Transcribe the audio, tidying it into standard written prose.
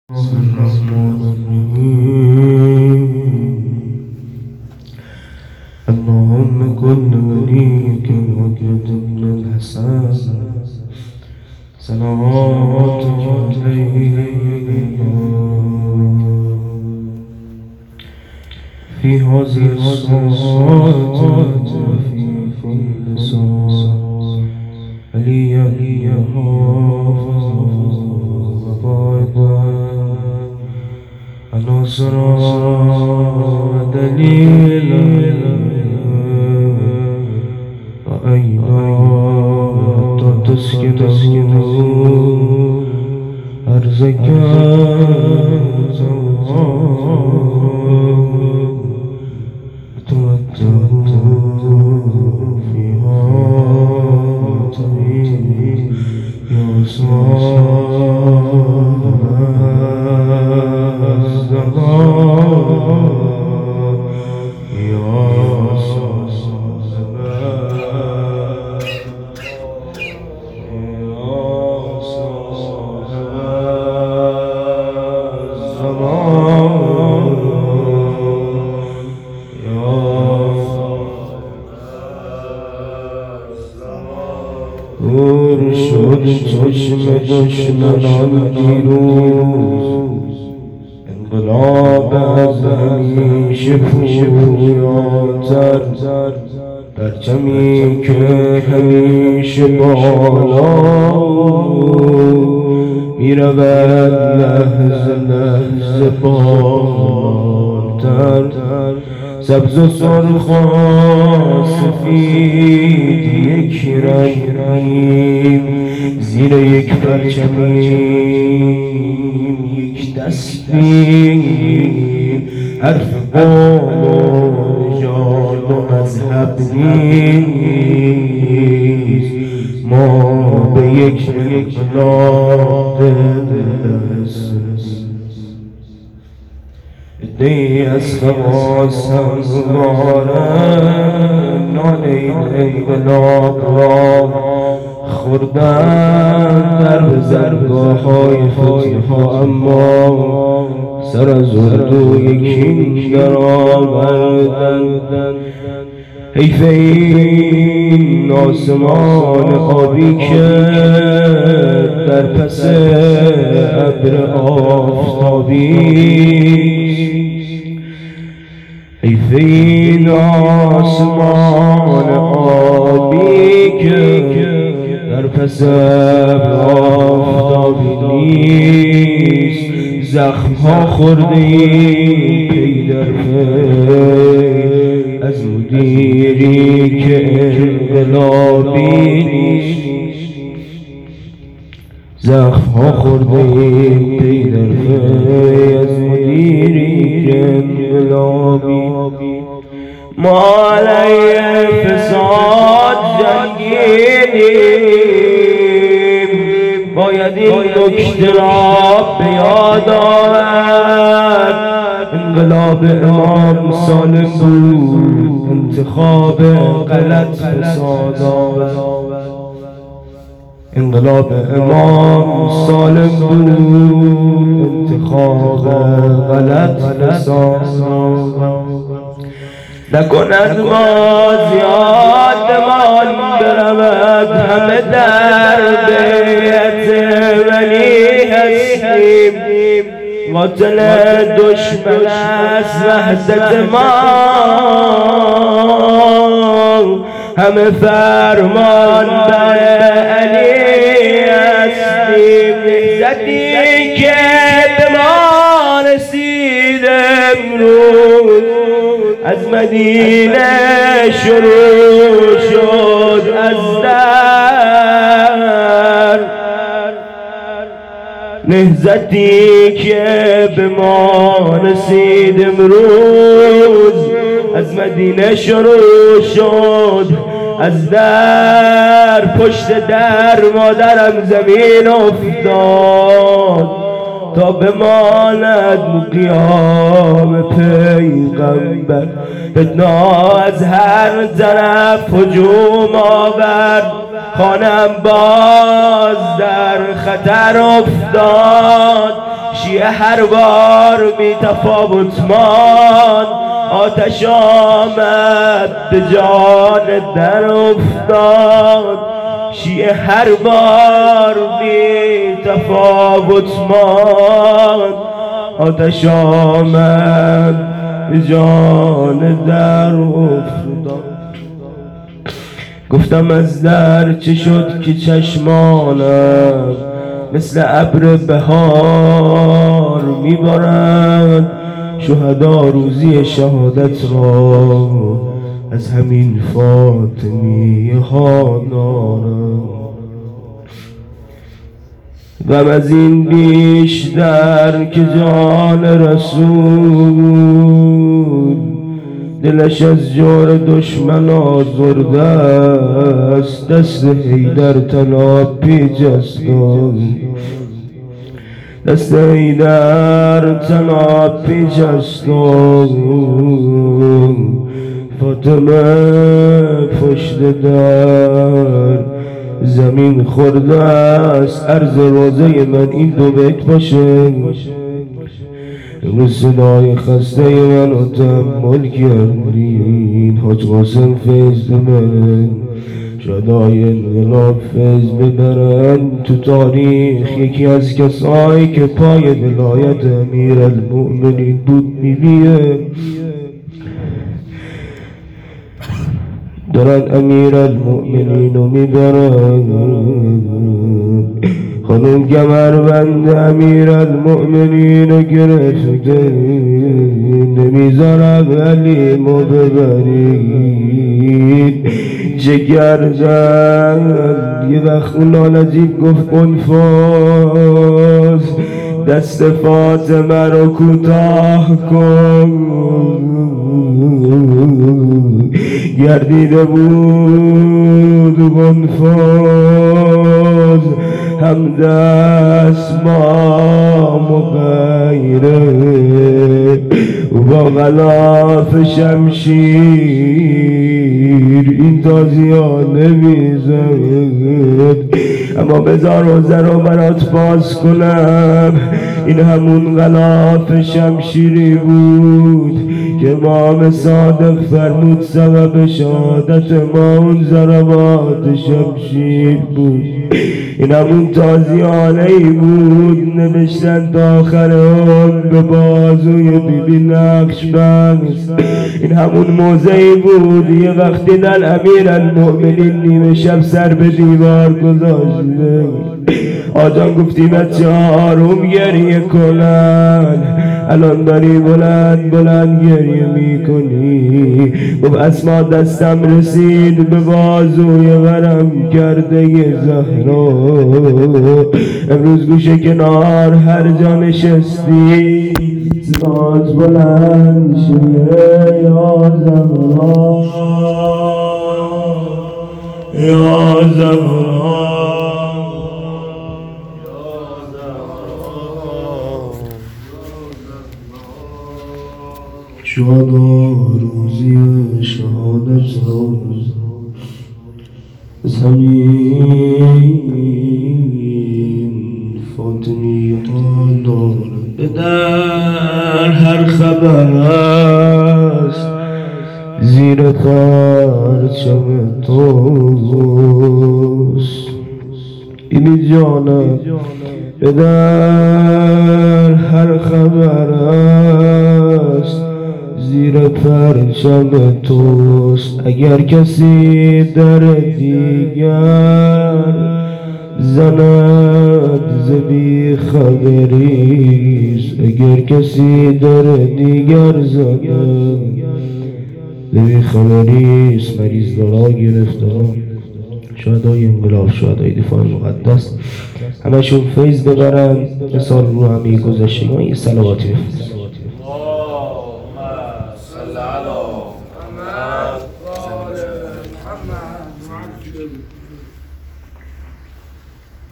الرحمن الرحيم. اللهم كن وليك الوكيل بن الحسن صلواتك عليه في هذه الصلاة وفي كل ساعة علي حافظ نصرا ودليلا وأيضا تسكنه أرزك توجه فيها طويل شد چشم دشمنان دیروز انقلاب از همیشه پویاتر پرچمی که همیشه بالا میرود لحظه لحظه بالاتر سبز و سرخ و سفید یک رنگیم زیر یک پرچمیم یک دستیم حرف قوم و نژاد و مذهب نیست ما به یک انقلاب دی از خواست هموارن ناله انقلاب را خوردن در بزرگاه های فتح اما سر از اردو یکی درآوردن حیف این آسمان آبی که در پس ابر آفتابی حیف این آسمان آبی که در پس ابر آفتابی نیست زخم‌ها خوردیم پی در پی از مدیری که انقلابی نیست زخم‌ها خوردیم پی در پی از مدیری که انقلابی ما علیه فساد جنگیدیم باید این نکته را به یاد آورد انقلاب امام سالم بود انتخاب غلط فساد آورد انقلاب امام سالم بود انتخاب غلط فساد آورد نکند ما زیادمان برود همه در بیت ولی هستیم قاتل دشمن از وحدت ما همه فرمان بر علی هستیم نهضتی که به ما رسید امروز از مدینه شروع شد از در نهضتی که به ما رسید امروز از مدینه شروع شد از در پشت در مادرم زمین افتاد تا بماند قیام پیغمبر فتنه از هر طرف هجوم آورد خانم باز در خطر افتاد شیعه هر بار بی تفاوت ماند، آتش آمد به جان در افتاد. شیعه هر بار بی تفاوت ماند، آتش آمد به جان در افتاد. گفتم از در چه شد که چشمانم مثل ابر بهار میبارند. شهدا روزی شهادت را از همین فاطمی ها دارند. غم از این بیشتر که جان رسول دلش از جور دشمن آزرده است. دست حیدر تنها پیچ است، دست حیدر تنها پیچ است. فاطمه پشت در زمین خورده است. عرض روزه من این دو بیت باشه. امروز صدای خسته من رو تحمل کردین. حاج قاسم فیض من شادای انقلاب فیض ببرن تو تاریخ. یکی از کسایی که پای ولایت امیر المؤمنین بود میبیه، دارن امیر المؤمنین رو میبرن. خانم کمربند امیر المؤمنین رو گرفته، نمیذارم علیمو ببرید. جگر زن یه وقت اون لالجیب گفت انفاز، دست فاطمه رو کوتاه کن. گردیده بود انفاز هم دست ما مغیره با غلاف شمشیر این تازیان نمیزد. اما بذار روزه رو برات باز کنم. این همون غلاف شمشیری بود که امام صادق فرمود سبب شهادت ما اون ضربات شمشیر بود. این همون تازیانه‌ای بود نوشتن تا آخر اون به بازوی بیبی نقش بست. این همون موضعی بود یه وقتی در امیر المؤمنین نیمه شب سر به دیوار گذاشته. آجان گفتی بچه آروم گریه کنن، الان داری بلند بلند گریه میکنی. گفت اسما دستم رسید به بازوی ورم کرده ی زهرا. امروز گوشه کنار هر جا نشستی صدات بلند شه یا زهرا یا زهرا. شهدا روزی شهادت روز از همین فاطمی ها دارد. به در هر خبر است زیر پرچم توست. بیبی جانم به در هر خبر است زیر پرچم توست. اگر کسی در دیگر زند ز بی خبریست. اگر کسی در دیگر زند ز بی خبریست. مریض دارا گرفتارا شهدای انقلاب، شهدای دفاع مقدس، همشون فیض ببرن. مثال رو همه گذشتگان یه صلواتی بفرست.